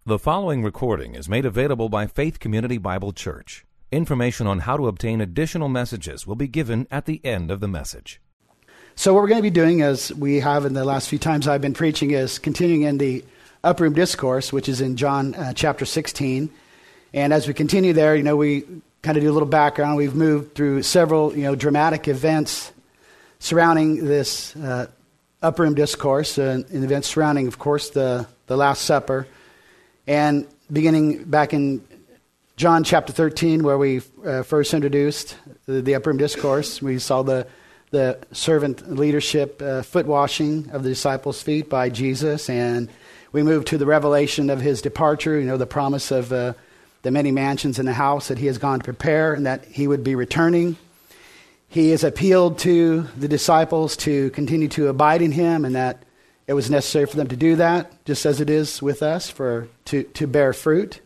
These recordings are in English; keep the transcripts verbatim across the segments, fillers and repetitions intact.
The following recording is made available by Faith Community Bible Church. Information on how to obtain additional messages will be given at the end of the message. So what we're going to be doing, as we have in the last few times I've been preaching, is continuing in the Upper Room Discourse, which is in John uh, chapter sixteen. And as we continue there, you know, we kind of do a little background. We've moved through several, you know, dramatic events surrounding this uh, Upper Room Discourse, uh, and events surrounding, of course, the, the Last Supper. And beginning back in John chapter thirteen, where we uh, first introduced the, the Upper Room Discourse, we saw the the servant leadership uh, foot washing of the disciples' feet by Jesus, and we moved to the revelation of his departure, you know, the promise of uh, the many mansions in the house that he has gone to prepare and that he would be returning. He has appealed to the disciples to continue to abide in him, and that it was necessary for them to do that, just as it is with us, for to, to bear fruit.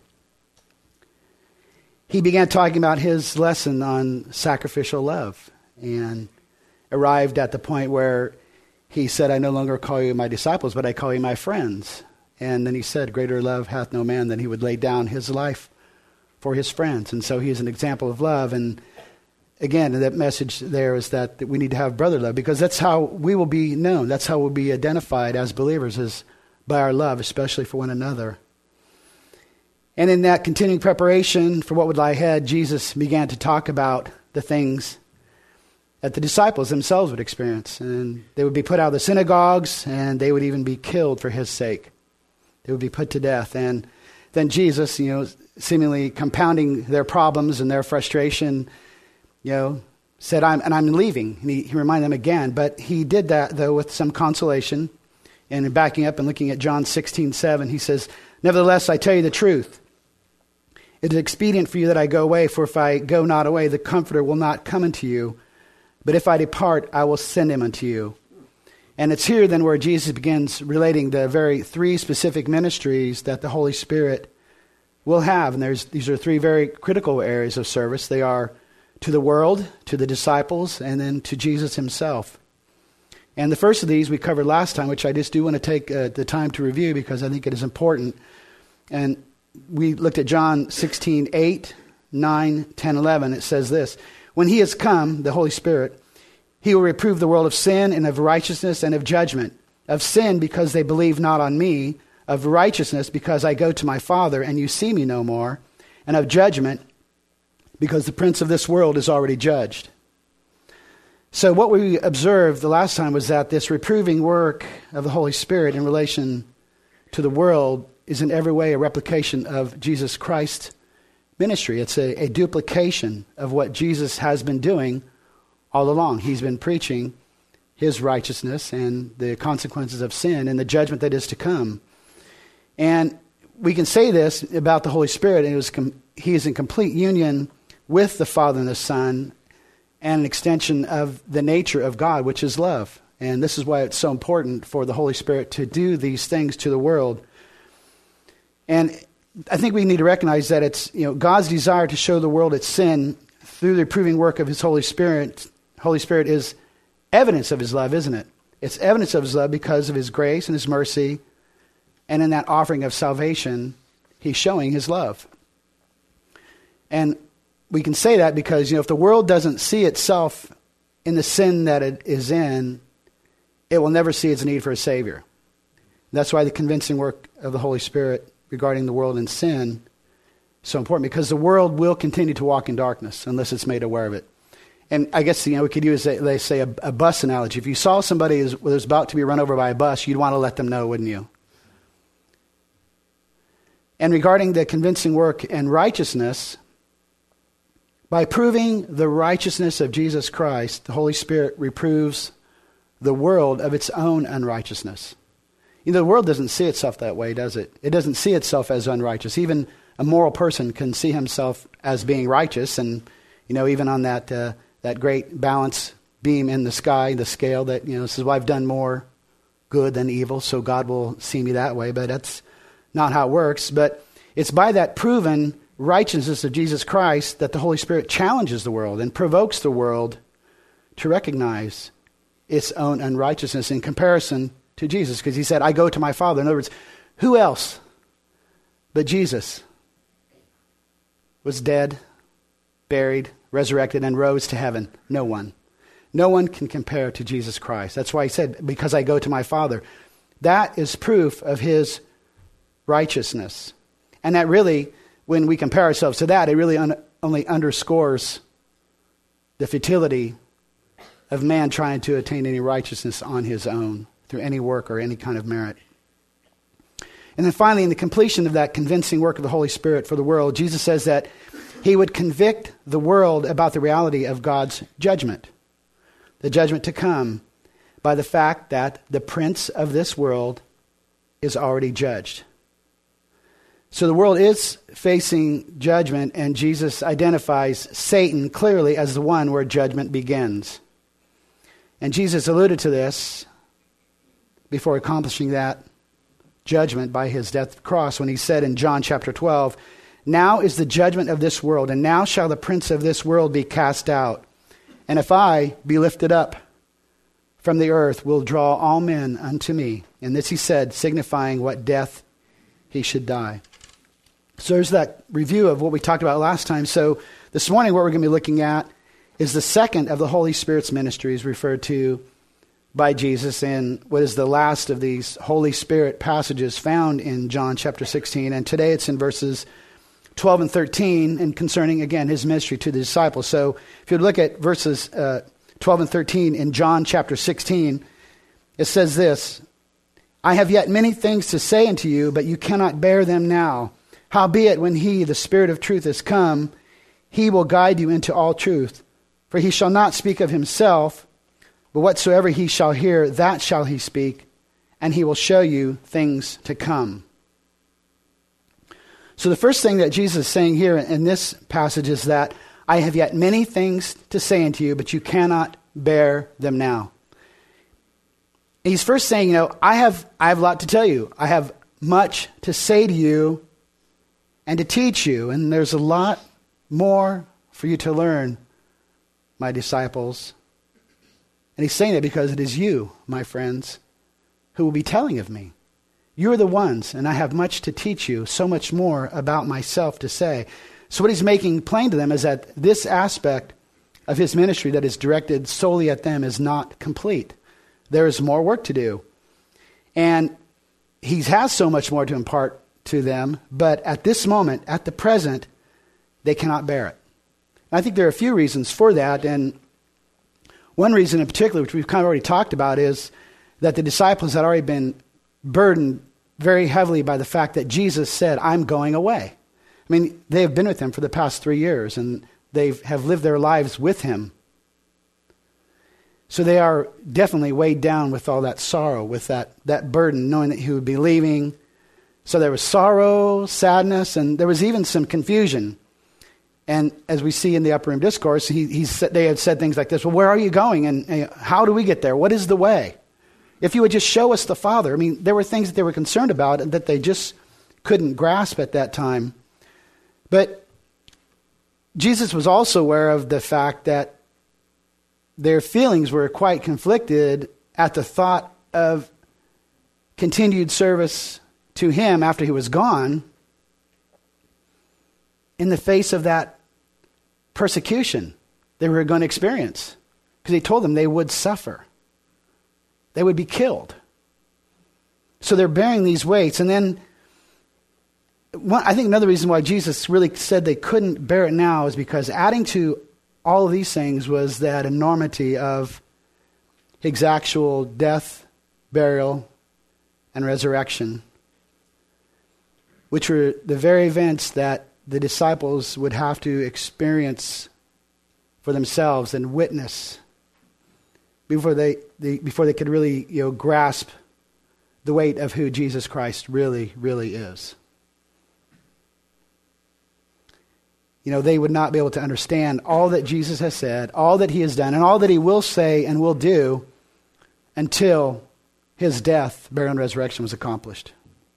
He began talking about his lesson on sacrificial love and arrived at the point where he said, I no longer call you my disciples, but I call you my friends. And then he said, greater love hath no man than he would lay down his life for his friends. And so he is an example of love. And again, that message there is that, that we need to have brother love, because that's how we will be known. That's how we'll be identified as believers, is by our love, especially for one another. And in that continuing preparation for what would lie ahead, Jesus began to talk about the things that the disciples themselves would experience. And they would be put out of the synagogues, and they would even be killed for his sake. They would be put to death. And then Jesus, you know, seemingly compounding their problems and their frustration, you know, said, I'm, and I'm leaving. And he, he reminded them again. But he did that, though, with some consolation. And in backing up and looking at John sixteen seven, he says, nevertheless, I tell you the truth. It is expedient for you that I go away, for if I go not away, the Comforter will not come unto you. But if I depart, I will send him unto you. And it's here then where Jesus begins relating the very three specific ministries that the Holy Spirit will have. And there's these are three very critical areas of service. They are to the world, to the disciples, and then to Jesus himself. And the first of these we covered last time, which I just do want to take uh, the time to review because I think it is important. And we looked at John sixteen eight, nine, ten, eleven. It says this, when he has come, the Holy Spirit, he will reprove the world of sin and of righteousness and of judgment. Of sin, because they believe not on me. Of righteousness, because I go to my Father and you see me no more. And of judgment, because the prince of this world is already judged. So what we observed the last time was that this reproving work of the Holy Spirit in relation to the world is in every way a replication of Jesus Christ's ministry. It's a, a duplication of what Jesus has been doing all along. He's been preaching his righteousness and the consequences of sin and the judgment that is to come. And we can say this about the Holy Spirit, and it was com- he is in complete union with the Father and the Son, and an extension of the nature of God, which is love. And this is why it's so important for the Holy Spirit to do these things to the world. And I think we need to recognize that it's, you know, God's desire to show the world its sin through the reproving work of his Holy Spirit. Holy Spirit is evidence of his love, isn't it? It's evidence of his love because of his grace and his mercy. And in that offering of salvation, he's showing his love. And we can say that because, you know, if the world doesn't see itself in the sin that it is in, it will never see its need for a Savior. That's why the convincing work of the Holy Spirit regarding the world and sin is so important, because the world will continue to walk in darkness unless it's made aware of it. And I guess, you know, we could use, they say, a, a bus analogy. If you saw somebody who was about to be run over by a bus, you'd want to let them know, wouldn't you? And regarding the convincing work and righteousness, by proving the righteousness of Jesus Christ, the Holy Spirit reproves the world of its own unrighteousness. You know, the world doesn't see itself that way, does it? It doesn't see itself as unrighteous. Even a moral person can see himself as being righteous. And, you know, even on that uh, that great balance beam in the sky, the scale that, you know, says, well, I've done more good than evil, so God will see me that way. But that's not how it works. But it's by that proven righteousness of Jesus Christ that the Holy Spirit challenges the world and provokes the world to recognize its own unrighteousness in comparison to Jesus. Because he said, I go to my Father. In other words, who else But Jesus was dead, buried, resurrected, and rose to heaven. No one. No one can compare to Jesus Christ. That's why he said, because I go to my Father. That is proof of his righteousness. And that really, when we compare ourselves to that, it really un- only underscores the futility of man trying to attain any righteousness on his own through any work or any kind of merit. And then finally, in the completion of that convincing work of the Holy Spirit for the world, Jesus says that he would convict the world about the reality of God's judgment, the judgment to come, by the fact that the prince of this world is already judged. So the world is facing judgment, and Jesus identifies Satan clearly as the one where judgment begins. And Jesus alluded to this before accomplishing that judgment by his death on the cross when he said in John chapter twelve, "Now is the judgment of this world, and now shall the prince of this world be cast out. And if I be lifted up from the earth, will draw all men unto me." And this he said, signifying what death he should die. So there's that review of what we talked about last time. So this morning what we're going to be looking at is the second of the Holy Spirit's ministries referred to by Jesus in what is the last of these Holy Spirit passages found in John chapter sixteen. And today it's in verses twelve and thirteen, and concerning, again, his ministry to the disciples. So if you look at verses uh, twelve and thirteen in John chapter sixteen, it says this, "I have yet many things to say unto you, but you cannot bear them now. Howbeit, when he, the Spirit of truth, is come, he will guide you into all truth. For he shall not speak of himself, but whatsoever he shall hear, that shall he speak, and he will show you things to come." So the first thing that Jesus is saying here in this passage is that I have yet many things to say unto you, but you cannot bear them now. He's first saying, you know, I have I have a lot to tell you. I have much to say to you and to teach you, and there's a lot more for you to learn, my disciples. And he's saying it because it is you, my friends, who will be telling of me. You're the ones, and I have much to teach you, so much more about myself to say. So what he's making plain to them is that this aspect of his ministry that is directed solely at them is not complete. There is more work to do. And he has so much more to impart to them, but at this moment, at the present, they cannot bear it. I think there are a few reasons for that, and one reason in particular, which we've kind of already talked about, is that the disciples had already been burdened very heavily by the fact that Jesus said, "I'm going away." I mean, they have been with him for the past three years, and they have lived their lives with him. So they are definitely weighed down with all that sorrow, with that, that burden, knowing that he would be leaving. So there was sorrow, sadness, and there was even some confusion. And as we see in the Upper Room Discourse, he, he said, they had said things like this, "Well, where are you going? And, and how do we get there? What is the way? If you would just show us the Father." I mean, there were things that they were concerned about and that they just couldn't grasp at that time. But Jesus was also aware of the fact that their feelings were quite conflicted at the thought of continued service to him after he was gone in the face of that persecution they were going to experience. Because he told them they would suffer. They would be killed. So they're bearing these weights. And then one, I think another reason why Jesus really said they couldn't bear it now is because adding to all of these things was that enormity of his actual death, burial, and resurrection, which were the very events that the disciples would have to experience for themselves and witness before they, they before they could really, you know, grasp the weight of who Jesus Christ really, really is. You know, they would not be able to understand all that Jesus has said, all that he has done, and all that he will say and will do until his death, burial, and resurrection was accomplished.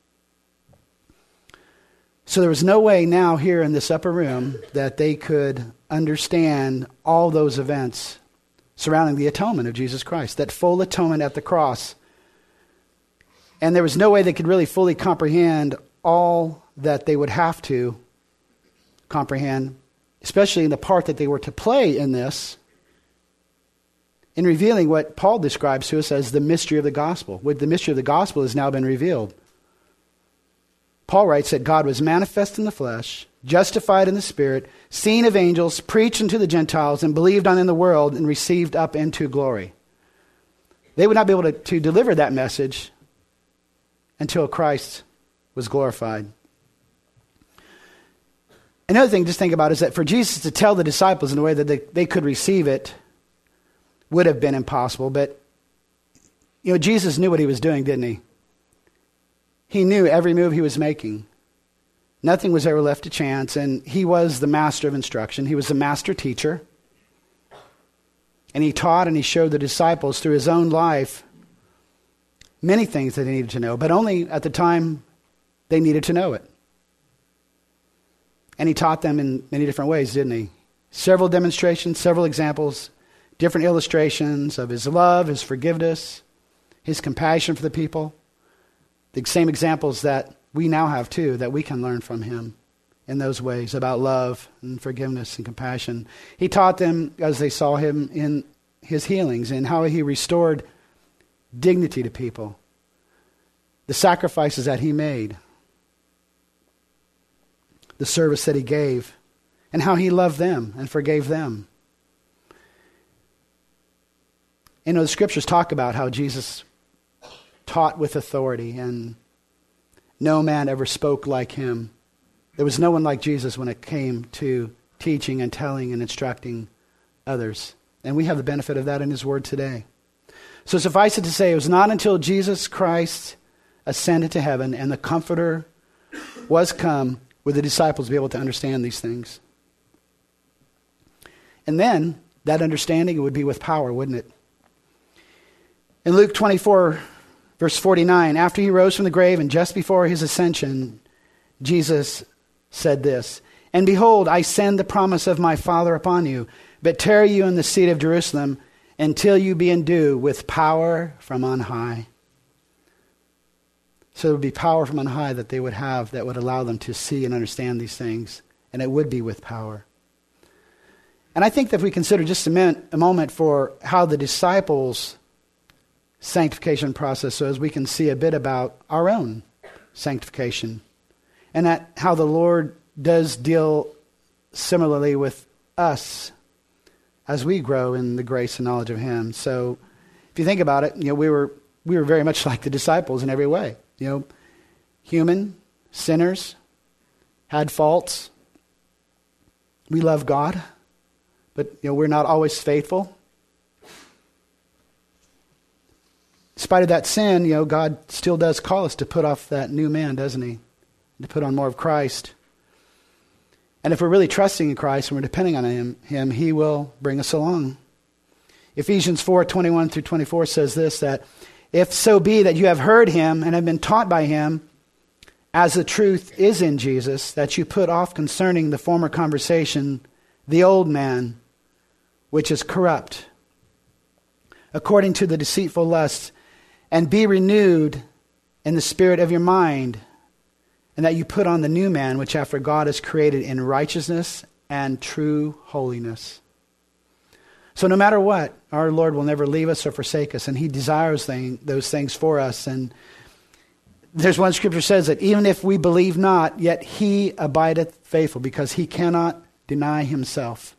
So there was no way now here in this upper room that they could understand all those events surrounding the atonement of Jesus Christ, that full atonement at the cross. And there was no way they could really fully comprehend all that they would have to comprehend, especially in the part that they were to play in this, in revealing what Paul describes to us as the mystery of the gospel. What the mystery of the gospel has now been revealed. Paul writes that God was manifest in the flesh, justified in the spirit, seen of angels, preached unto the Gentiles, and believed on in the world, and received up into glory. They would not be able to, to deliver that message until Christ was glorified. Another thing just think about is that for Jesus to tell the disciples in a way that they, they could receive it would have been impossible. But, you know, Jesus knew what he was doing, didn't he? He knew every move he was making. Nothing was ever left to chance, and he was the master of instruction. He was the master teacher. And he taught and he showed the disciples through his own life many things that they needed to know, but only at the time they needed to know it. And he taught them in many different ways, didn't he? Several demonstrations, several examples, different illustrations of his love, his forgiveness, his compassion for the people. The same examples that we now have too, that we can learn from him in those ways about love and forgiveness and compassion. He taught them as they saw him in his healings and how he restored dignity to people, the sacrifices that he made, the service that he gave, and how he loved them and forgave them. You know, the scriptures talk about how Jesus taught with authority, and no man ever spoke like him. There was no one like Jesus when it came to teaching and telling and instructing others. And we have the benefit of that in his word today. So suffice it to say, it was not until Jesus Christ ascended to heaven and the Comforter was come would the disciples be able to understand these things. And then that understanding would be with power, wouldn't it? In Luke twenty-four, verse forty-nine, after he rose from the grave and just before his ascension, Jesus said this, "And behold, I send the promise of my Father upon you, but tarry you in the seat of Jerusalem until you be endued with power from on high." So there would be power from on high that they would have that would allow them to see and understand these things, and it would be with power. And I think that if we consider just a minute, a moment for how the disciples' sanctification process was, we can see a bit about our own sanctification, and that how the Lord does deal similarly with us as we grow in the grace and knowledge of him. So if you think about it, you know, we were we were very much like the disciples in every way. You know, human, sinners, had faults. We love God, but you know, we're not always faithful. In spite of that sin, you know, God still does call us to put off that new man, doesn't he? To put on more of Christ. And if we're really trusting in Christ and we're depending on him, him, he will bring us along. Ephesians four, twenty-one through twenty-four says this, that if so be that you have heard him and have been taught by him, as the truth is in Jesus, that you put off concerning the former conversation, the old man, which is corrupt, according to the deceitful lusts, and be renewed in the spirit of your mind, and that you put on the new man, which after God is created in righteousness and true holiness. So no matter what, our Lord will never leave us or forsake us, and he desires thing, those things for us. And there's one scripture says that even if we believe not, yet he abideth faithful, because he cannot deny himself.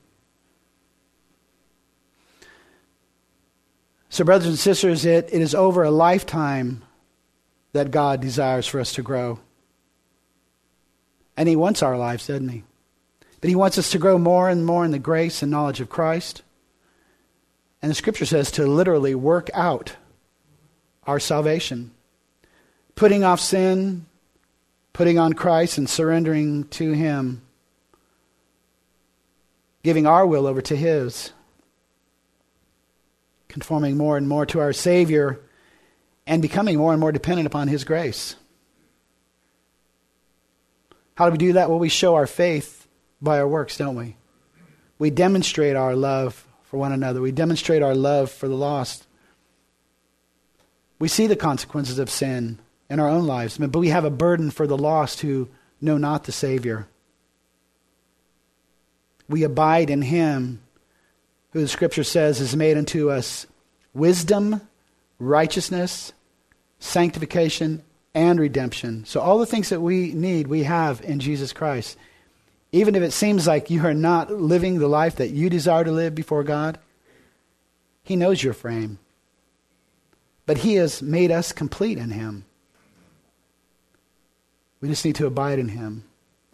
So brothers and sisters, it, it is over a lifetime that God desires for us to grow. And he wants our lives, doesn't he? But he wants us to grow more and more in the grace and knowledge of Christ. And the scripture says to literally work out our salvation. Putting off sin, putting on Christ and surrendering to him. Giving our will over to his. Conforming more and more to our Savior and becoming more and more dependent upon his grace. How do we do that? Well, we show our faith by our works, don't we? We demonstrate our love for one another. We demonstrate our love for the lost. We see the consequences of sin in our own lives, but we have a burden for the lost who know not the Savior. We abide in him who the Scripture says is made unto us wisdom, righteousness, sanctification, and redemption. So all the things that we need, we have in Jesus Christ. Even if it seems like you are not living the life that you desire to live before God, he knows your frame. But he has made us complete in him. We just need to abide in him.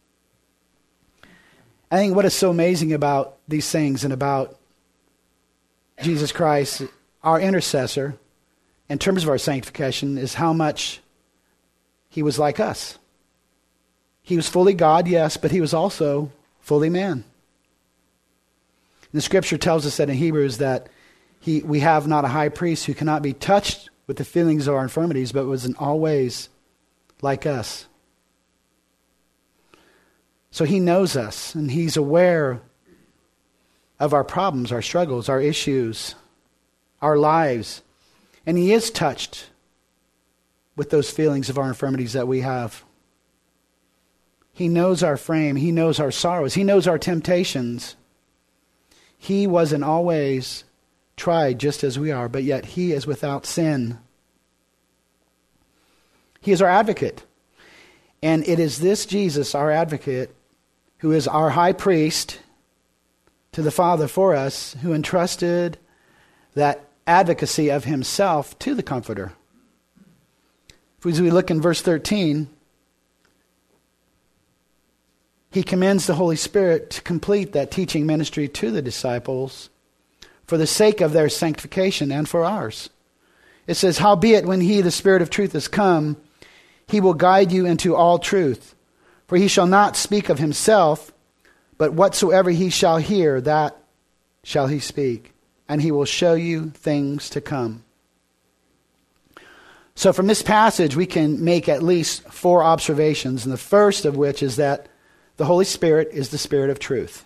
I think what is so amazing about these things and about Jesus Christ, our intercessor, in terms of our sanctification, is how much he was like us. He was fully God, yes, but he was also fully man. And the Scripture tells us that in Hebrews that he, we have not a high priest who cannot be touched with the feelings of our infirmities, but was in all ways like us. So he knows us, and he's aware of our problems, our struggles, our issues, our lives. And he is touched with those feelings of our infirmities that we have. He knows our frame. He knows our sorrows. He knows our temptations. He was in all ways tried just as we are, but yet he is without sin. He is our advocate. And it is this Jesus, our advocate, who is our high priest to the Father for us, who entrusted that advocacy of himself to the Comforter. As we look in verse thirteen, he commends the Holy Spirit to complete that teaching ministry to the disciples for the sake of their sanctification and for ours. It says, howbeit when he, the Spirit of truth, is come, he will guide you into all truth. For he shall not speak of himself, but whatsoever he shall hear, that shall he speak. And he will show you things to come. So from this passage, we can make at least four observations. And the first of which is that the Holy Spirit is the Spirit of truth.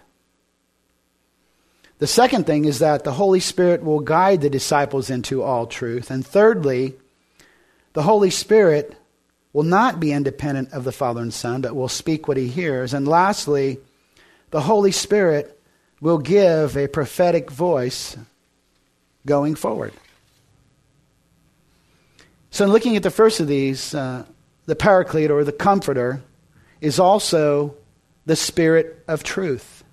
The second thing is that the Holy Spirit will guide the disciples into all truth. And thirdly, the Holy Spirit will not be independent of the Father and Son, but will speak what he hears. And lastly, the Holy Spirit will give a prophetic voice going forward. So in looking at the first of these, uh, the Paraclete or the Comforter is also the Spirit of truth.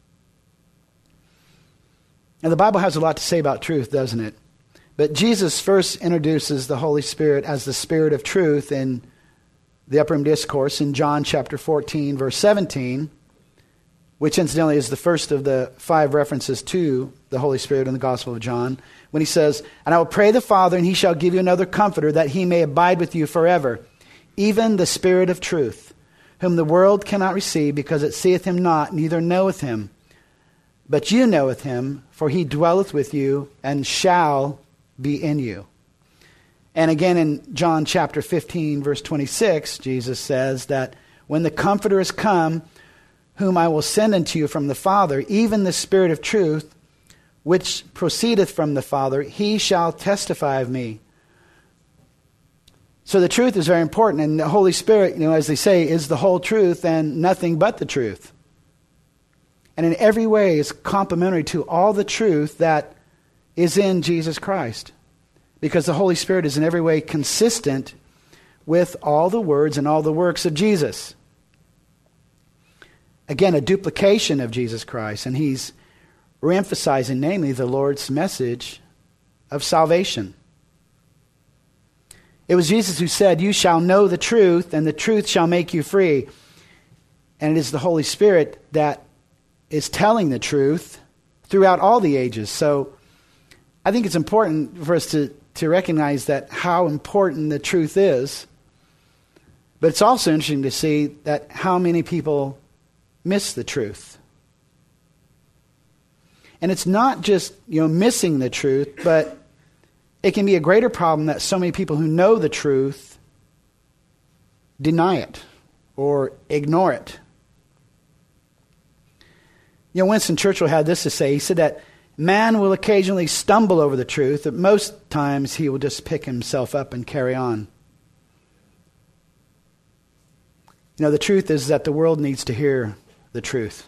Now the Bible has a lot to say about truth, doesn't it? But Jesus first introduces the Holy Spirit as the Spirit of truth in the Upper Room Discourse in John chapter fourteen, verse seventeen, which incidentally is the first of the five references to the Holy Spirit in the Gospel of John, when he says, and I will pray the Father, and he shall give you another Comforter, that he may abide with you forever, even the Spirit of truth, whom the world cannot receive, because it seeth him not, neither knoweth him. But you knoweth him, for he dwelleth with you, and shall be in you. And again in John chapter fifteen, verse twenty-six, Jesus says that when the Comforter is come, whom I will send unto you from the Father, even the Spirit of truth, which proceedeth from the Father, he shall testify of me. So the truth is very important, and the Holy Spirit, you know, as they say, is the whole truth and nothing but the truth. And in every way is complementary to all the truth that is in Jesus Christ. Because the Holy Spirit is in every way consistent with all the words and all the works of Jesus. Again, a duplication of Jesus Christ. And he's reemphasizing, namely, the Lord's message of salvation. It was Jesus who said, you shall know the truth, and the truth shall make you free. And it is the Holy Spirit that is telling the truth throughout all the ages. So I think it's important for us to, to recognize that how important the truth is. But it's also interesting to see that how many people miss the truth. And it's not just, you know, missing the truth, but it can be a greater problem that so many people who know the truth deny it or ignore it. You know, Winston Churchill had this to say. He said that man will occasionally stumble over the truth, but most times he will just pick himself up and carry on. You know, the truth is that the world needs to hear the truth.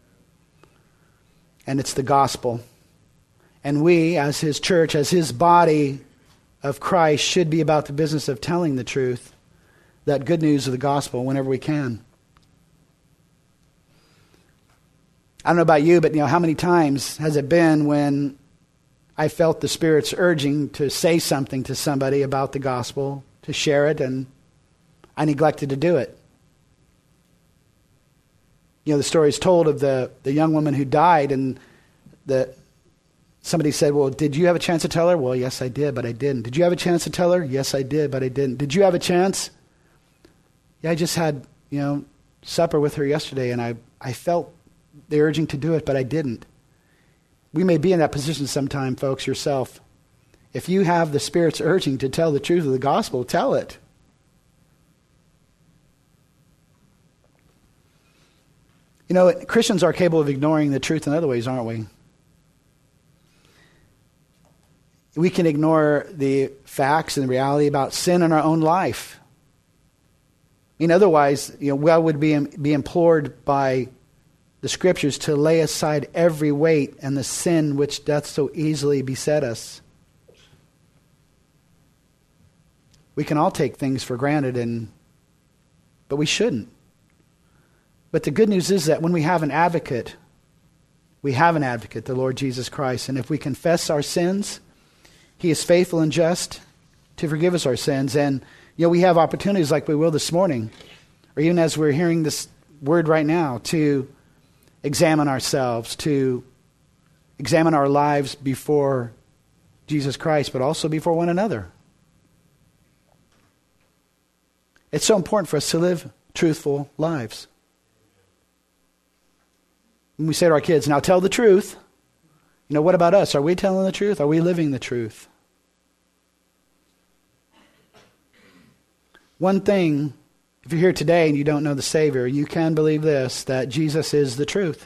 And it's the gospel. And we, as his church, as his body of Christ, should be about the business of telling the truth, that good news of the gospel, whenever we can. I don't know about you, but you know, how many times has it been when I felt the Spirit's urging to say something to somebody about the gospel, to share it, and I neglected to do it? You know, the story is told of the, the young woman who died, and the somebody said, well, did you have a chance to tell her? Well, yes, I did, but I didn't. Did you have a chance to tell her? Yes, I did, but I didn't. Did you have a chance? Yeah, I just had, you know, supper with her yesterday, and I, I felt the urging to do it, but I didn't. We may be in that position sometime, folks, yourself. If you have the Spirit's urging to tell the truth of the gospel, tell it. You know, Christians are capable of ignoring the truth in other ways, aren't we? We can ignore the facts and the reality about sin in our own life. I mean, otherwise, you know, we would be, be implored by the Scriptures to lay aside every weight and the sin which doth so easily beset us. We can all take things for granted, and but we shouldn't. But the good news is that when we have an advocate, we have an advocate, the Lord Jesus Christ. And if we confess our sins, he is faithful and just to forgive us our sins. And, you know, we have opportunities like we will this morning, or even as we're hearing this word right now, to examine ourselves, to examine our lives before Jesus Christ, but also before one another. It's so important for us to live truthful lives. When we say to our kids, now tell the truth, you know, what about us? Are we telling the truth? Are we living the truth? One thing, if you're here today and you don't know the Savior, you can believe this, that Jesus is the truth.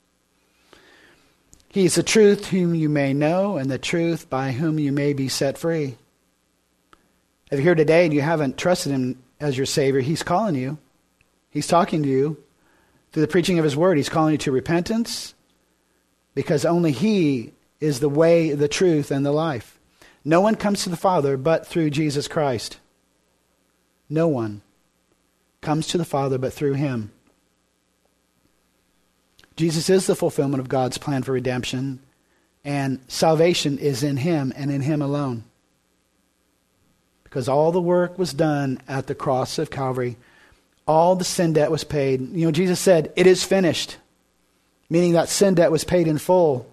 He is the truth whom you may know, and the truth by whom you may be set free. If you're here today and you haven't trusted him as your Savior, he's calling you. He's talking to you through the preaching of his word. He's calling you to repentance, because only he is the way, the truth, and the life. No one comes to the Father but through Jesus Christ. No one comes to the Father but through him. Jesus is the fulfillment of God's plan for redemption, and salvation is in him and in him alone. Because all the work was done at the cross of Calvary. All the sin debt was paid. You know, Jesus said, it is finished, meaning that sin debt was paid in full.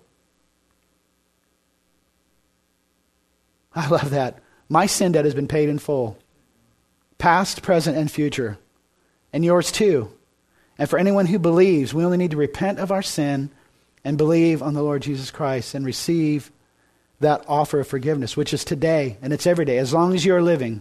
I love that. My sin debt has been paid in full. Past, present, and future. And yours too. And for anyone who believes, we only need to repent of our sin and believe on the Lord Jesus Christ and receive that offer of forgiveness, which is today, and it's every day, as long as you are living.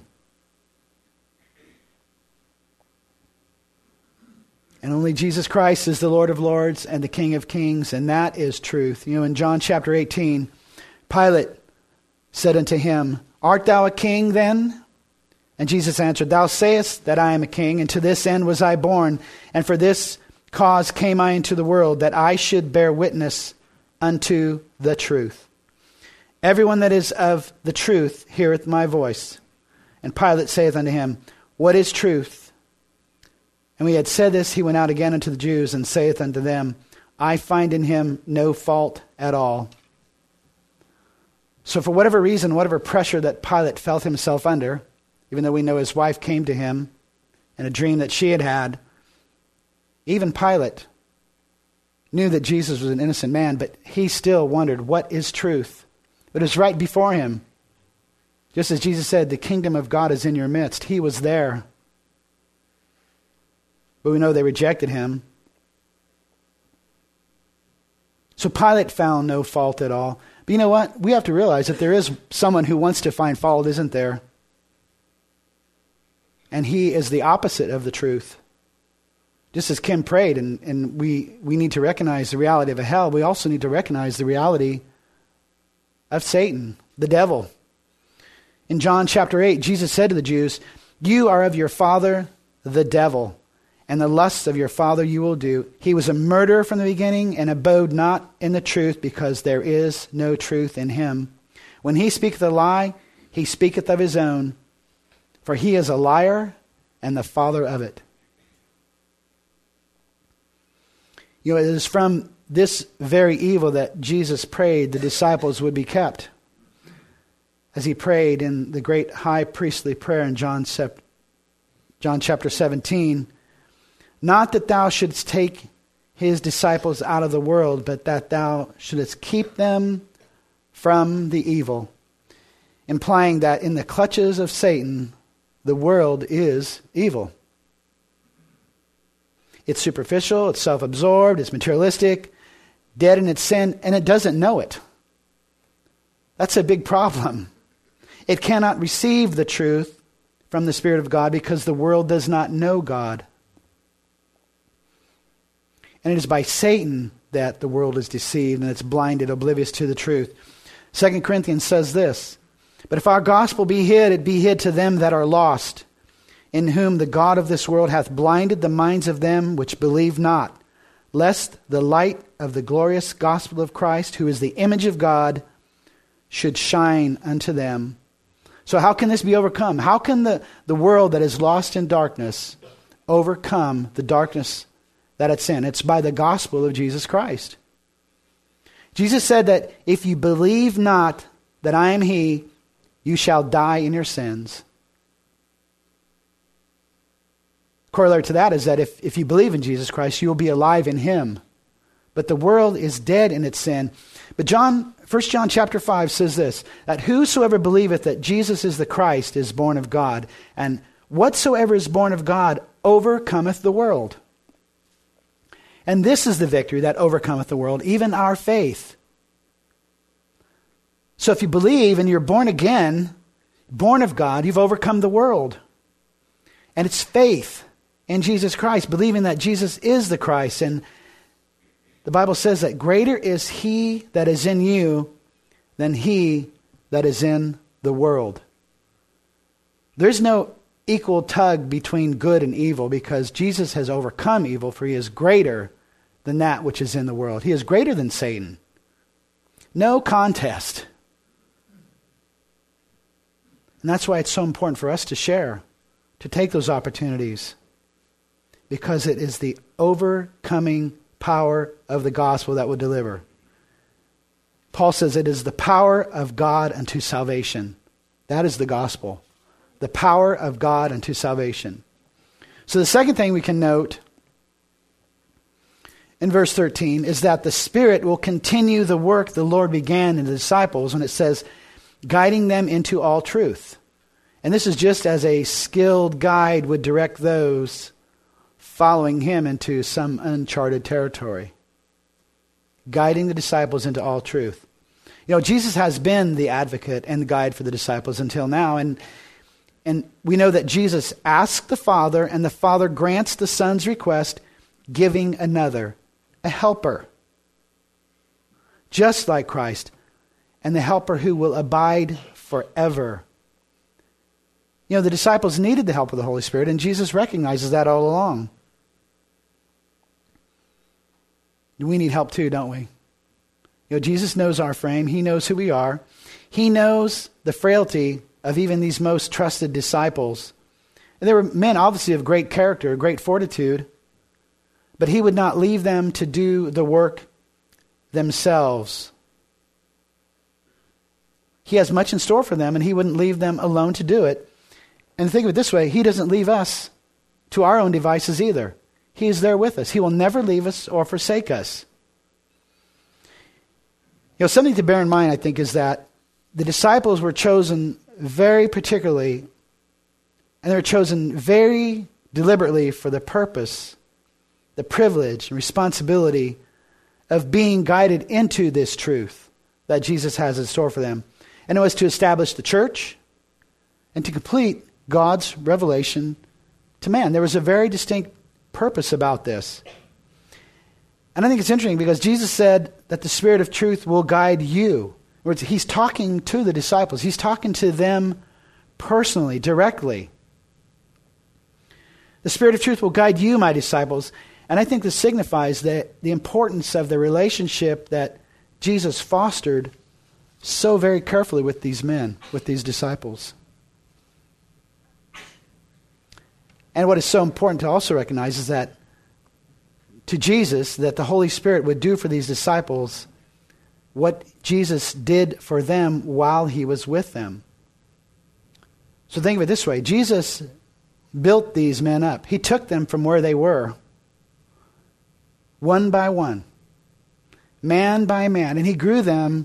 And only Jesus Christ is the Lord of Lords and the King of Kings, and that is truth. You know, in John chapter eighteen, Pilate said unto him, art thou a king then? And Jesus answered, thou sayest that I am a king, and to this end was I born, and for this cause came I into the world, that I should bear witness unto the truth. Everyone that is of the truth heareth my voice. And Pilate saith unto him, what is truth? And when he had said this, he went out again unto the Jews, and saith unto them, I find in him no fault at all. So for whatever reason, whatever pressure that Pilate felt himself under, even though we know his wife came to him in a dream that she had had, even Pilate knew that Jesus was an innocent man, but he still wondered, what is truth? But it's right before him. Just as Jesus said, the kingdom of God is in your midst. He was there. But we know they rejected him. So Pilate found no fault at all. But you know what? We have to realize that there is someone who wants to find fault, isn't there? And he is the opposite of the truth. Just as Kim prayed, and, and we, we need to recognize the reality of a hell, we also need to recognize the reality of Satan, the devil. In John chapter eight, Jesus said to the Jews, you are of your father, the devil, and the lusts of your father you will do. He was a murderer from the beginning and abode not in the truth, because there is no truth in him. When he speaketh a lie, he speaketh of his own, for he is a liar and the father of it. You know, it is from this very evil that Jesus prayed the disciples would be kept. As he prayed in the great high priestly prayer in John, John chapter seventeen, not that thou shouldst take his disciples out of the world, but that thou shouldst keep them from the evil, implying that in the clutches of Satan, the world is evil. It's superficial, it's self-absorbed, it's materialistic, dead in its sin, and it doesn't know it. That's a big problem. It cannot receive the truth from the Spirit of God because the world does not know God. And it is by Satan that the world is deceived and it's blinded, oblivious to the truth. Second Corinthians says this, but if our gospel be hid, it be hid to them that are lost, in whom the God of this world hath blinded the minds of them which believe not, lest the light of the glorious gospel of Christ, who is the image of God, should shine unto them. So how can this be overcome? How can the, the world that is lost in darkness overcome the darkness that it's in? It's by the gospel of Jesus Christ. Jesus said that if you believe not that I am he, you shall die in your sins. Corollary to that is that if, if you believe in Jesus Christ, you will be alive in him. But the world is dead in its sin. But John, First John chapter five says this, that whosoever believeth that Jesus is the Christ is born of God, and whatsoever is born of God overcometh the world. And this is the victory that overcometh the world, even our faith. So if you believe and you're born again, born of God, you've overcome the world. And it's faith in Jesus Christ, believing that Jesus is the Christ. And the Bible says that greater is he that is in you than he that is in the world. There's no equal tug between good and evil, because Jesus has overcome evil, for he is greater than that which is in the world. He is greater than Satan. No contest. And that's why it's so important for us to share, to take those opportunities, because it is the overcoming power of the gospel that will deliver. Paul says it is the power of God unto salvation. That is the gospel. The power of God unto salvation. So the second thing we can note in verse thirteen is that the Spirit will continue the work the Lord began in the disciples when it says, guiding them into all truth. And this is just as a skilled guide would direct those following him into some uncharted territory. Guiding the disciples into all truth. You know, Jesus has been the advocate and the guide for the disciples until now. And, and we know that Jesus asked the Father, and the Father grants the Son's request, giving another, a helper, just like Christ, and the helper who will abide forever. You know, the disciples needed the help of the Holy Spirit, and Jesus recognizes that all along. We need help too, don't we? You know, Jesus knows our frame. He knows who we are. He knows the frailty of even these most trusted disciples. And they were men, obviously, of great character, great fortitude, but he would not leave them to do the work themselves. He has much in store for them, and he wouldn't leave them alone to do it. And think of it this way, he doesn't leave us to our own devices either. He is there with us. He will never leave us or forsake us. You know, something to bear in mind, I think, is that the disciples were chosen very particularly, and they were chosen very deliberately for the purpose, the privilege, and responsibility of being guided into this truth that Jesus has in store for them. And it was to establish the church and to complete God's revelation to man. There was a very distinct purpose about this. And I think it's interesting because Jesus said that the Spirit of truth will guide you. He's talking to the disciples. He's talking to them personally, directly. The Spirit of truth will guide you, my disciples. And I think this signifies that the importance of the relationship that Jesus fostered so very carefully with these men, with these disciples. And what is so important to also recognize is that to Jesus, that the Holy Spirit would do for these disciples what Jesus did for them while he was with them. So think of it this way. Jesus built these men up. He took them from where they were, one by one, man by man, and he grew them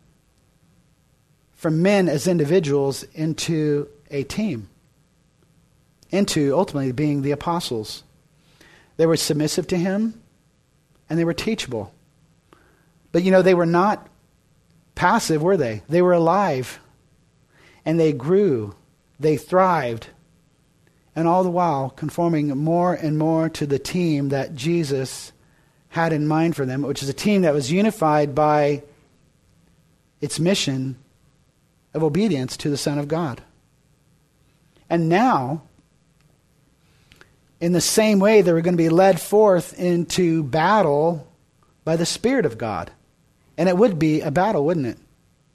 from men as individuals into a team, into ultimately being the apostles. They were submissive to him, and they were teachable. But you know, they were not passive, were they? They were alive, and they grew, they thrived, and all the while conforming more and more to the team that Jesus had in mind for them, which is a team that was unified by its mission of obedience to the Son of God. And now, in the same way, they were going to be led forth into battle by the Spirit of God. And it would be a battle, wouldn't it?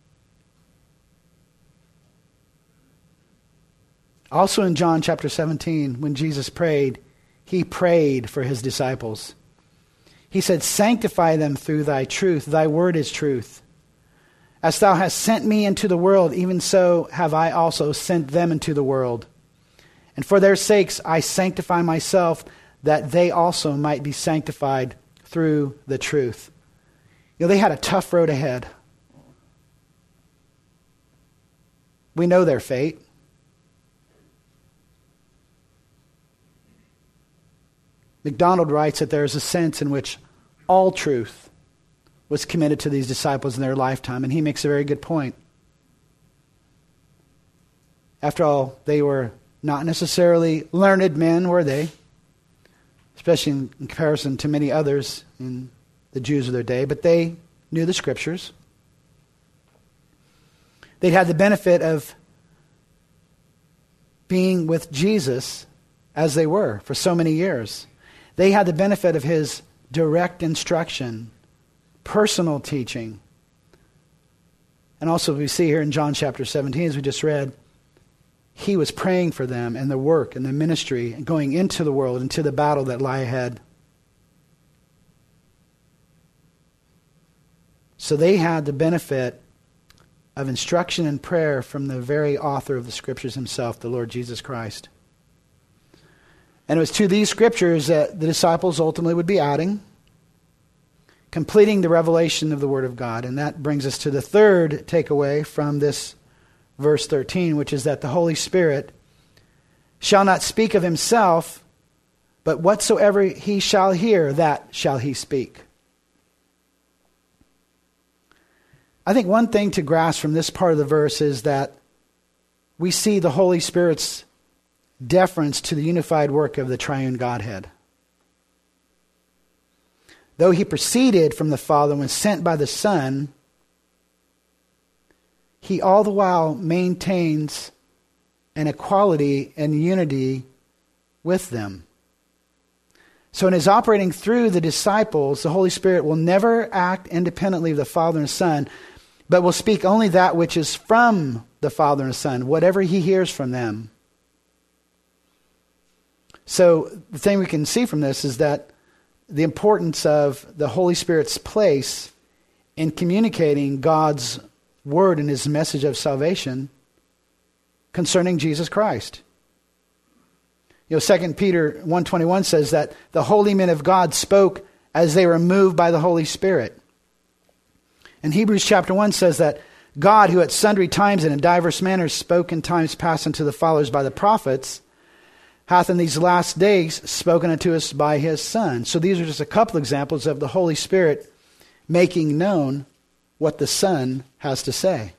Also in John chapter seventeen, when Jesus prayed, he prayed for his disciples. He said, "Sanctify them through thy truth. Thy word is truth. As thou hast sent me into the world, even so have I also sent them into the world. And for their sakes I sanctify myself, that they also might be sanctified through the truth." You know, they had a tough road ahead. We know their fate. MacDonald writes that there is a sense in which all truth was committed to these disciples in their lifetime, and he makes a very good point. After all, they were not necessarily learned men, were they? Especially in, in comparison to many others in the Jews of their day, but they knew the Scriptures. They'd had the benefit of being with Jesus as they were for so many years. They had the benefit of his direct instruction, personal teaching. And also we see here in John chapter seventeen, as we just read, he was praying for them and the work and the ministry and going into the world, into the battle that lie ahead. So they had the benefit of instruction and prayer from the very author of the Scriptures himself, the Lord Jesus Christ. And it was to these Scriptures that the disciples ultimately would be adding, completing the revelation of the Word of God. And that brings us to the third takeaway from this verse thirteen, which is that the Holy Spirit shall not speak of himself, but whatsoever he shall hear, that shall he speak. I think one thing to grasp from this part of the verse is that we see the Holy Spirit's deference to the unified work of the triune Godhead. Though he proceeded from the Father and was sent by the Son, he all the while maintains an equality and unity with them. So in his operating through the disciples, the Holy Spirit will never act independently of the Father and Son, but will speak only that which is from the Father and Son, whatever he hears from them. So the thing we can see from this is that the importance of the Holy Spirit's place in communicating God's word and his message of salvation concerning Jesus Christ. You know, Second Peter one twenty-one says that the holy men of God spoke as they were moved by the Holy Spirit. And Hebrews chapter one says that God, who at sundry times and in diverse manners spoke in times past unto the fathers by the prophets, hath in these last days spoken unto us by his Son. So these are just a couple examples of the Holy Spirit making known what the Son has to say.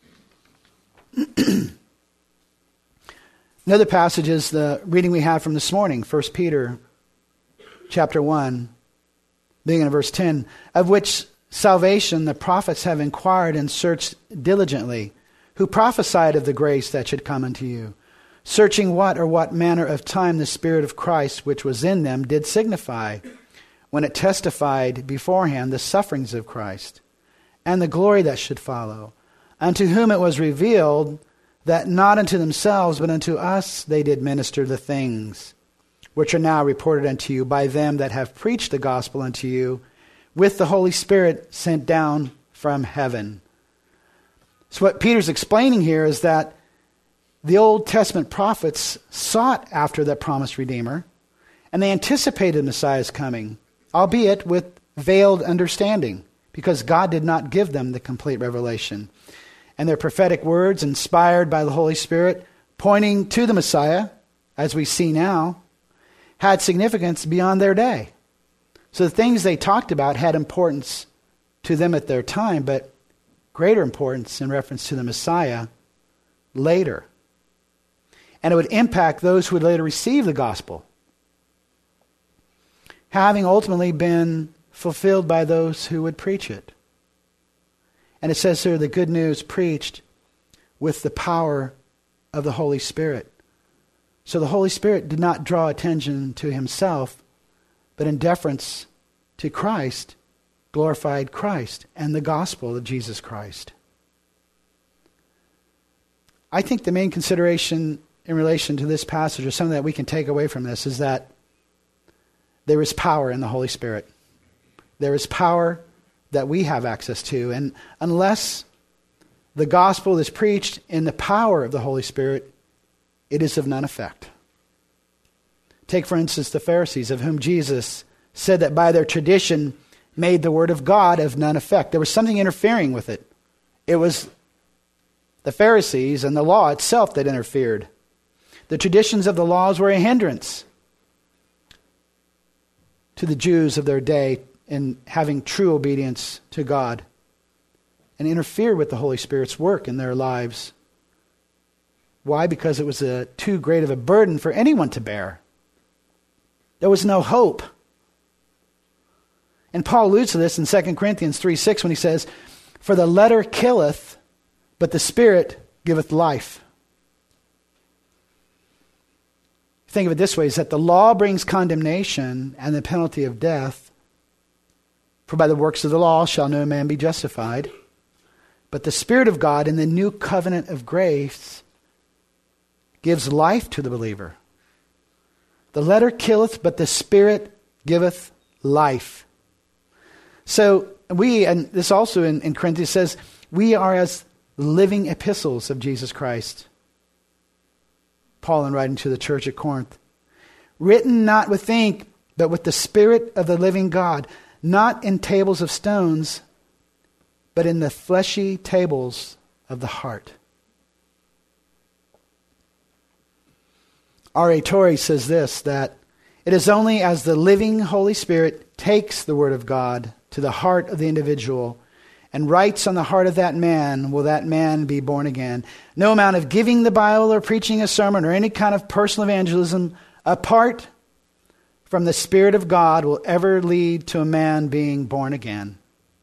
Another passage is the reading we have from this morning, First Peter chapter one, beginning in verse ten, of which salvation the prophets have inquired and searched diligently, who prophesied of the grace that should come unto you, searching what or what manner of time the Spirit of Christ which was in them did signify, when it testified beforehand the sufferings of Christ, and the glory that should follow, unto whom it was revealed that not unto themselves, but unto us they did minister the things, which are now reported unto you by them that have preached the gospel unto you, with the Holy Spirit sent down from heaven. So what Peter's explaining here is that the Old Testament prophets sought after that promised Redeemer, and they anticipated Messiah's coming, albeit with veiled understanding, because God did not give them the complete revelation. And their prophetic words, inspired by the Holy Spirit, pointing to the Messiah, as we see now, had significance beyond their day. So the things they talked about had importance to them at their time, but greater importance in reference to the Messiah later. And it would impact those who would later receive the gospel, having ultimately been fulfilled by those who would preach it. And it says here, the good news preached with the power of the Holy Spirit. So the Holy Spirit did not draw attention to himself, but in deference to Christ, glorified Christ and the gospel of Jesus Christ. I think the main consideration in relation to this passage, or something that we can take away from this, is that there is power in the Holy Spirit. There is power that we have access to. And unless the gospel is preached in the power of the Holy Spirit, it is of none effect. Take, for instance, the Pharisees, of whom Jesus said that by their tradition made the word of God of none effect. There was something interfering with it. It was the Pharisees and the law itself that interfered. The traditions of the laws were a hindrance to the Jews of their day in having true obedience to God, and interfered with the Holy Spirit's work in their lives. Why? Because it was a, too great of a burden for anyone to bear. There was no hope. And Paul alludes to this in Second Corinthians three six when he says, "For the letter killeth, but the Spirit giveth life." Think of it this way, is that the law brings condemnation and the penalty of death. For by the works of the law shall no man be justified. But the Spirit of God in the new covenant of grace gives life to the believer. The letter killeth, but the Spirit giveth life. So we, and this also in, in Corinthians says, we are as living epistles of Jesus Christ. Paul in writing to the church at Corinth. Written not with ink, but with the Spirit of the living God, not in tables of stones, but in the fleshy tables of the heart. R A Torrey says this, that it is only as the living Holy Spirit takes the Word of God to the heart of the individual and writes on the heart of that man, will that man be born again. No amount of giving the Bible or preaching a sermon or any kind of personal evangelism apart from the Spirit of God will ever lead to a man being born again.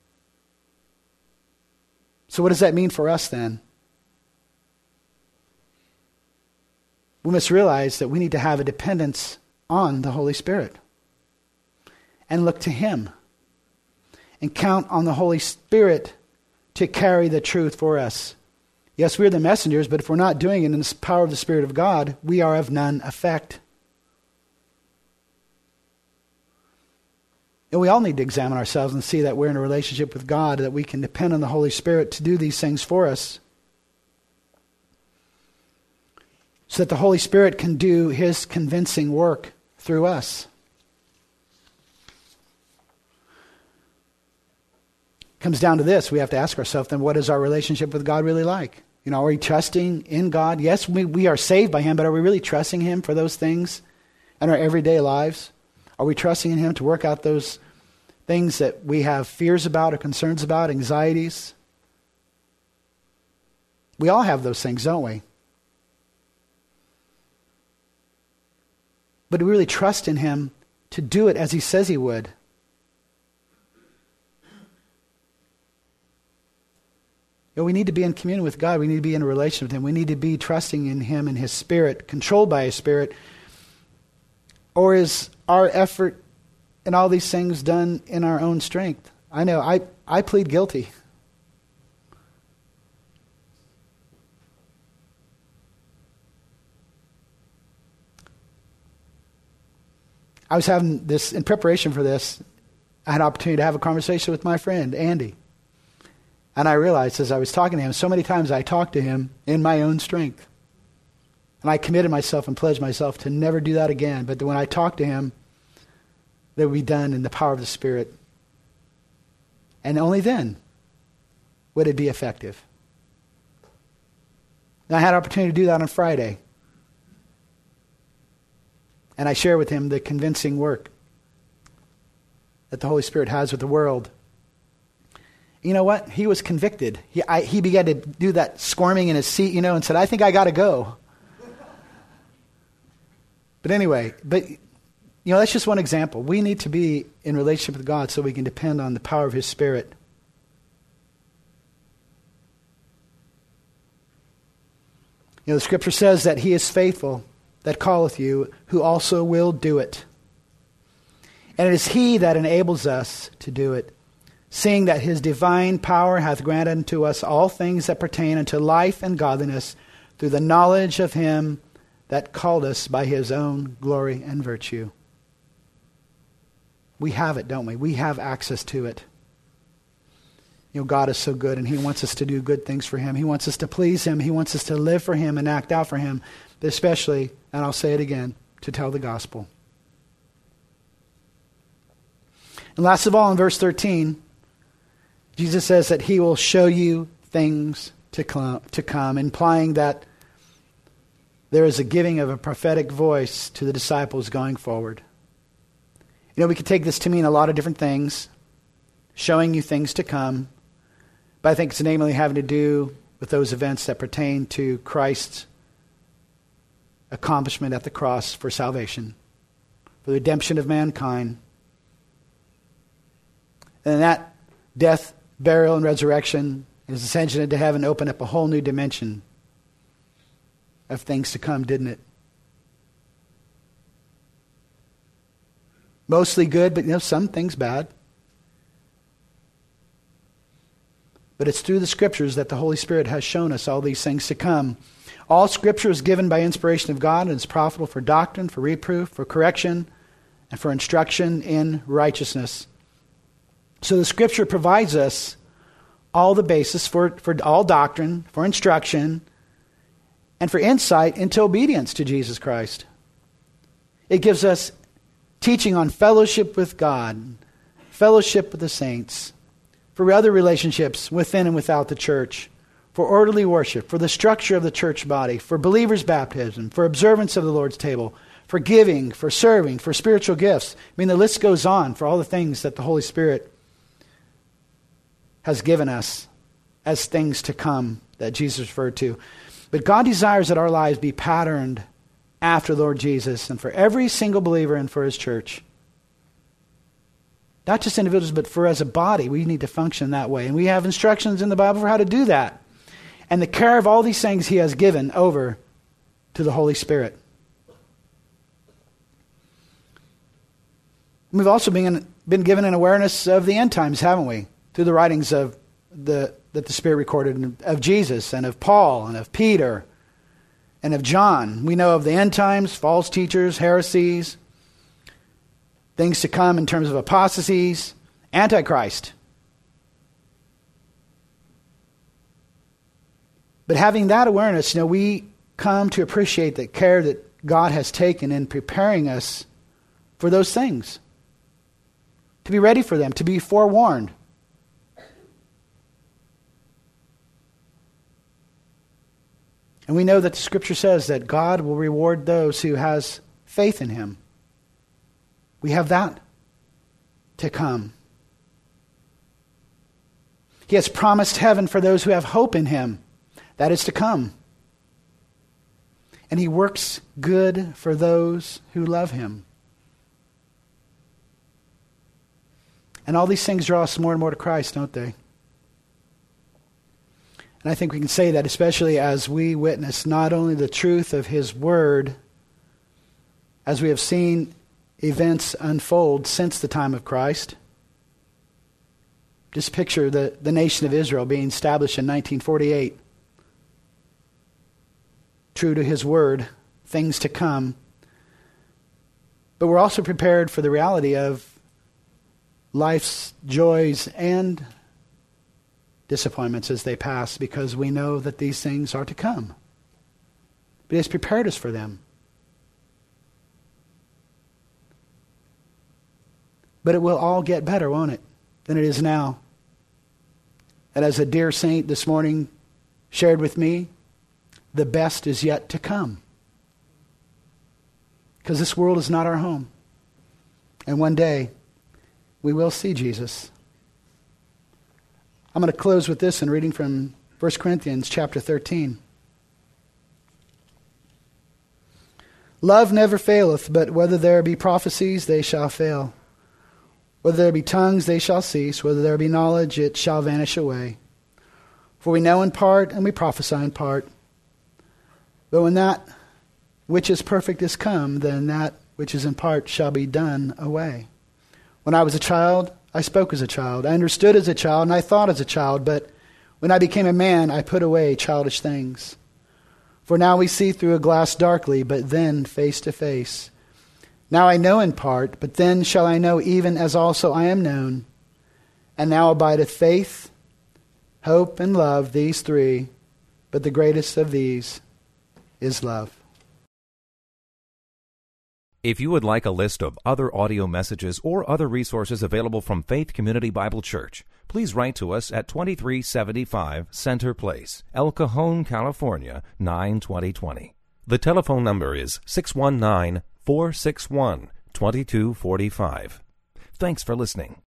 So what does that mean for us then? We must realize that we need to have a dependence on the Holy Spirit and look to Him and count on the Holy Spirit to carry the truth for us. Yes, we're the messengers, but if we're not doing it in the power of the Spirit of God, we are of none effect. And we all need to examine ourselves and see that we're in a relationship with God, that we can depend on the Holy Spirit to do these things for us, so that the Holy Spirit can do His convincing work through us. It comes down to this. We have to ask ourselves, then, what is our relationship with God really like? You know, are we trusting in God? Yes, we, we are saved by Him, but are we really trusting Him for those things in our everyday lives? Are we trusting in Him to work out those things that we have fears about or concerns about, anxieties? We all have those things, don't we? But do we really trust in Him to do it as He says He would? You know, we need to be in communion with God. We need to be in a relationship with Him. We need to be trusting in Him and His Spirit, controlled by His Spirit. Or is our effort in all these things done in our own strength? I know, I, I plead guilty. I was having this, in preparation for this, I had an opportunity to have a conversation with my friend, Andy. And I realized as I was talking to him, so many times I talked to him in my own strength. And I committed myself and pledged myself to never do that again. But when I talked to him, that would be done in the power of the Spirit. And only then would it be effective. And I had an opportunity to do that on Friday. And I share with him the convincing work that the Holy Spirit has with the world. You know what? He was convicted. He, I, he began to do that squirming in his seat, you know, and said, I think I got to go. But anyway, but, you know, that's just one example. We need to be in relationship with God so we can depend on the power of His Spirit. You know, the Scripture says that He is faithful that calleth you, who also will do it. And it is He that enables us to do it, seeing that His divine power hath granted unto us all things that pertain unto life and godliness, through the knowledge of Him that called us by His own glory and virtue. We have it, don't we? We have access to it. You know, God is so good, and He wants us to do good things for Him. He wants us to please Him. He wants us to live for Him and act out for Him, but especially, and I'll say it again, to tell the gospel. And last of all, in verse thirteen, Jesus says that He will show you things to come, to come, implying that there is a giving of a prophetic voice to the disciples going forward. You know, we could take this to mean a lot of different things, showing you things to come, but I think it's namely having to do with those events that pertain to Christ's accomplishment at the cross for salvation, for the redemption of mankind. And that death, burial, and resurrection, His ascension into heaven opened up a whole new dimension of things to come, didn't it? Mostly good, but you know, some things bad. But it's through the Scriptures that the Holy Spirit has shown us all these things to come. All Scripture is given by inspiration of God and is profitable for doctrine, for reproof, for correction, and for instruction in righteousness. So the Scripture provides us all the basis for, for all doctrine, for instruction, and for insight into obedience to Jesus Christ. It gives us teaching on fellowship with God, fellowship with the saints, for other relationships within and without the church, for orderly worship, for the structure of the church body, for believers' baptism, for observance of the Lord's table, for giving, for serving, for spiritual gifts. I mean, the list goes on for all the things that the Holy Spirit has given us as things to come that Jesus referred to. But God desires that our lives be patterned after the Lord Jesus, and for every single believer and for His church. Not just individuals, but for as a body, we need to function that way. And we have instructions in the Bible for how to do that. And the care of all these things He has given over to the Holy Spirit. We've also been, been given an awareness of the end times, haven't we? Through the writings of the that the Spirit recorded of Jesus and of Paul and of Peter and of John. We know of the end times, false teachers, heresies, things to come in terms of apostasies, Antichrist. But having that awareness, you know, we come to appreciate the care that God has taken in preparing us for those things. To be ready for them, to be forewarned. And we know that the Scripture says that God will reward those who has faith in Him. We have that to come. He has promised heaven for those who have hope in Him. That is to come. And He works good for those who love Him. And all these things draw us more and more to Christ, don't they? And I think we can say that especially as we witness not only the truth of his word, as we have seen events unfold since the time of Christ. Just picture the, the nation of Israel being established in nineteen forty-eight. True to his word, things to come. But we're also prepared for the reality of life's joys and disappointments as they pass, because we know that these things are to come. But he has prepared us for them. But it will all get better, won't it, than it is now. And as a dear saint this morning shared with me, the best is yet to come. Because this world is not our home. And one day, we will see Jesus. I'm going to close with this in reading from First Corinthians chapter thirteen. Love never faileth, but whether there be prophecies, they shall fail. Whether there be tongues, they shall cease. Whether there be knowledge, it shall vanish away. For we know in part, and we prophesy in part. But when that which is perfect is come, then that which is in part shall be done away. When I was a child, I spoke as a child. I understood as a child, and I thought as a child. But when I became a man, I put away childish things. For now we see through a glass darkly, but then face to face. Now I know in part, but then shall I know even as also I am known. And now abideth faith, hope, and love, these three. But the greatest of these is love. If you would like a list of other audio messages or other resources available from Faith Community Bible Church, please write to us at twenty-three seventy-five Center Place, El Cajon, California, nine twenty twenty. The telephone number is six one nine, four six one, two two four five. Thanks for listening.